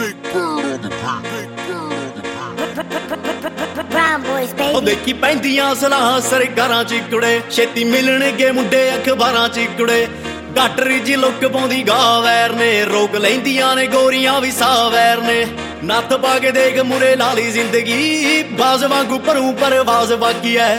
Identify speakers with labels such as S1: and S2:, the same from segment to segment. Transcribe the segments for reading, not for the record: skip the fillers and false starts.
S1: Brown boys, baby.
S2: ਉਹ ਦੇਖੀ ਪੈਂਦੀਆਂ ਸਲਾਹਾਂ ਸਰਕਾਰਾਂ ਚ ਕੁੜੇ, ਛੇਤੀ ਮਿਲਣਗੇ ਮੁੰਡੇ ਅਖਬਾਰਾਂ ਚ ਕੁੜੇ। ਗਾਟਰੀ ਜੀ ਲੁੱਕ ਪਾਉਂਦੀ ਗਾਵੈਰ ਨੇ, ਰੋਕ ਲੈਂਦੀਆਂ ਨੇ ਗੋਰੀਆਂ ਵੀ ਸਾਵੈਰ ਨੇ। ਨੱਥ ਪਾ ਕੇ ਦੇਖ ਮੁਰੇ ਲਾਲੀ ਜ਼ਿੰਦਗੀ, ਬਾਜ਼ ਵਾਂਗੂ ਭਰੂ ਪਰਵਾਜ਼ ਬਾਕੀ ਐ।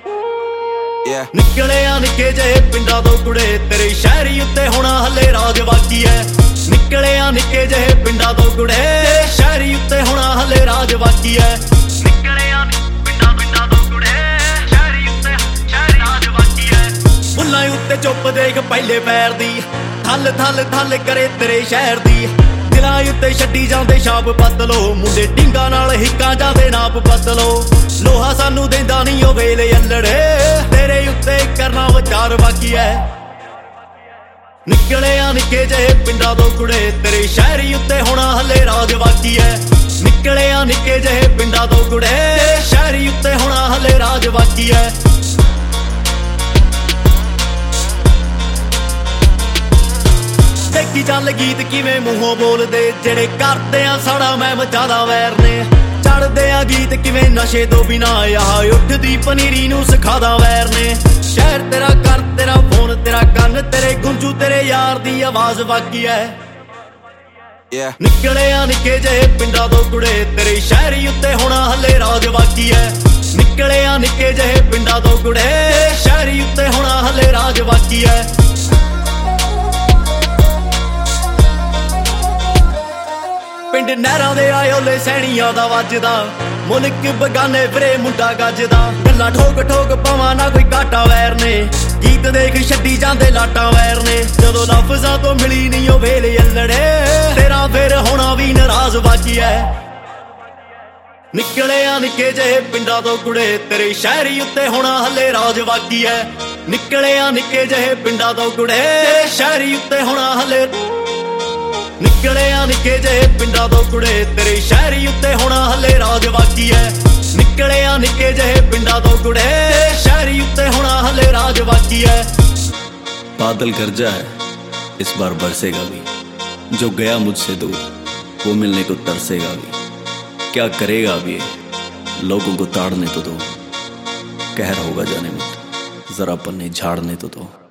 S2: ਨਿਕਲਿਆ ਨਿੱਕੇ ਜਿਹੇ ਪਿੰਡਾਂ ਤੋਂ ਕੁੜੇ, ਤੇਰੇ ਸ਼ਹਿਰੀ ਉੱਤੇ ਹੋਣਾ ਹੱਲੇ ਰਾਜ ਬਾਕੀ ਐ। ਨਿਕਲਿਆ ਨਿੱਕੇ ਜਿਹੇ ਪਿੰਡਾਂ ਤੋਂ ਕੁੜੇ, ਸ਼ਹਿਰੀ ਉੱਤੇ ਹੋਣਾ ਹੱਲੇ ਰਾਜ ਬਾਕੀ ਐ। ਨਿਕਲਿਆ ਪਿੰਡਾਂ ਤੋਂ ਕੁੜੇ, ਸ਼ਹਿਰੀ ਉੱਤੇ ਰਾਜ ਬਾਕੀ ਐ। ਬੁੱਲਾਂ ਉੱਤੇ ਚੁੱਪ ਦੇਖ ਪਹਿਲੇ ਪੈਰ ਦੀ, ਥੱਲ ਥੱਲ ਥੱਲ ਕਰੇ ਤੇਰੇ ਸ਼ਹਿਰ ਦੀ। ਦਿਲਾਂ ਉੱਤੇ ਛੱਡੀ ਜਾਂਦੇ ਛਾਪ ਬਦਲੋ, ਮੁੰਡੇ ਢਿੰਗਾਂ ਨਾਲ ਹਿੱਕਾਂ ਜਾਂਦੇ ਨਾਪ ਬਦਲੋ। ਲੋਹਾ ਸਾਨੂੰ ਦੇਂਦਾ ਨਹੀਂ ਉਹ ਵੇਲੇ ਅਲੜੇ, ਤੇਰੇ ਉੱਤੇ ਕਰਨਾ ਵਿਚਾਰ ਬਾਕੀ ਐ। ਨਿਕਲਿਆ ਨਿੱਕੇ ਜਿਹੇ ਪਿੰਡਾਂ ਤੋਂ ਕੁੜੇ, ਤੇਰੇ ਸ਼ਹਿਰੀ ਉੱਤੇ ਹੋਣਾ ਹੱਲੇ ਰਾਜ ਬਾਕੀ ਐ। ਨਿਕਲਿਆ ਨਿੱਕੇ ਜਿਹੇ ਪਿੰਡਾਂ ਤੋਂ ਕੁੜੇ, ਸ਼ਹਿਰੀ ਉੱਤੇ ਹੋਣਾ ਹੱਲੇ ਰਾਜ ਬਾਕੀ ਐ। ਦੇਖੀ ਚੱਲ ਗੀਤ ਕਿਵੇਂ ਮੂੰਹੋਂ ਬੋਲਦੇ, ਜਿਹੜੇ ਕਰਦੇ ਆ ਸਾੜਾ ਮੈਂ ਮਚਾਦਾ ਵੈਰ ਨੇ। ਚੜਦੇ ਆ ਗੀਤ ਕਿਵੇਂ ਨਸ਼ੇ ਤੋਂ ਬਿਨਾ, ਆਹ ਉੱਠਦੀ ਪਨੀਰੀ ਨੂੰ ਸਿਖਾਦਾ ਵੈਰ ਨੇ। ਸ਼ਹਿਰ ਤੇਰਾ ਕਰ ਤੇਰਾ ਫੋਨ ਤੇਰਾ ਕੰਨ, ਤੇਰੇ ਗੁੰਜੂ ਤੇਰੇ ਯਾਰ ਦੀ ਆਵਾਜ਼ ਬਾਕੀ ਐ। ਨਿਕਲਿਆ ਨਿੱਕੇ ਜਿਹੇ ਪਿੰਡਾਂ ਤੋਂ ਕੁੜੇ, ਤੇਰੇ ਸ਼ਹਿਰੀ ਉੱਤੇ ਹੋਣਾ ਹੱਲੇ ਰਾਜ ਬਾਕੀ ਐ। ਨਿਕਲਿਆ ਨਿੱਕੇ ਜਿਹੇ ਪਿੰਡਾਂ ਤੋਂ ਕੁੜੇ, ਸ਼ਹਿਰੀ ਉੱਤੇ ਹੋਣਾ ਹੱਲੇ ਰਾਜ ਬਾਕੀ ਐ। ਪਿੰਡ ਨਹਿਰਾਂ ਦੇ ਆਇਓਲੇ ਸੈਣੀਆਂ ਦਾ ਵੱਜਦਾ, ਮੁਲਕ ਬਗਾਨੇ ਵੀਰੇ ਮੁੰਡਾ ਗੱਜਦਾ। ਗੱਲਾਂ ਠੋਕ ਠੋਕ ਪਾਵਾਂ ਨਾ ਕੋਈ ਘਾਟਾ ਵੈਰ ਨੇ, ਗੀਤ ਦੇਖ ਛੱਡੀ ਜਾਂਦੇ ਲਾਟਾਂ ਵੈਰ ਨੇ। ਜਦੋਂ ਲਫ਼ਜ਼ਾਂ ਤੋਂ ਮਿਲੀ ਨਹੀਂ ਉਹ ਵੇਲੇ ਅਲੜੇ, ਤੇਰਾ ਫਿਰ ਹੋਣਾ ਵੀ ਨਾਰਾਜ਼ ਬਾਕੀ ਐ। ਨਿਕਲਿਆ ਨਿੱਕੇ ਜਿਹੇ ਪਿੰਡਾਂ ਤੋਂ ਕੁੜੇ, ਤੇਰੇ ਸ਼ਹਿਰੀ ਉੱਤੇ ਹੋਣਾ ਹੱਲੇ ਰਾਜ ਬਾਕੀ ਐ। ਨਿਕਲਿਆ ਨਿੱਕੇ ਜਿਹੇ ਪਿੰਡਾਂ ਤੋਂ ਕੁੜੇ, ਸ਼ਹਿਰੀ ਉੱਤੇ ਹੋਣਾ ਹੱਲੇ। ਨਿਕਲਿਆ ਨਿੱਕੇ ਜਿਹੇ ਪਿੰਡਾਂ ਤੋਂ ਕੁੜੇ, ਤੇਰੇ ਸ਼ਹਿਰੀ ਉੱਤੇ ਹੋਣਾ ਹੱਲੇ ਰਾਜ ਬਾਕੀ ਐ। ਨਿਕਲਿਆ ਨਿੱਕੇ ਜਿਹੇ ਪਿੰਡਾਂ ਤੋਂ ਕੁੜੇ, ਸ਼ਹਿਰੀ ਉੱਤੇ ਹੋਣਾ ਹੱਲੇ ਰਾਜ ਬਾਕੀ ਐ।
S3: बादल गरजा है, इस बार बरसेगा भी। जो गया मुझसे दूर वो मिलने को तरसेगा भी। क्या करेगा अब ये, लोगों को ताड़ने तो दो। कहर होगा जाने मत, जरा पन्ने झाड़ने तो दो।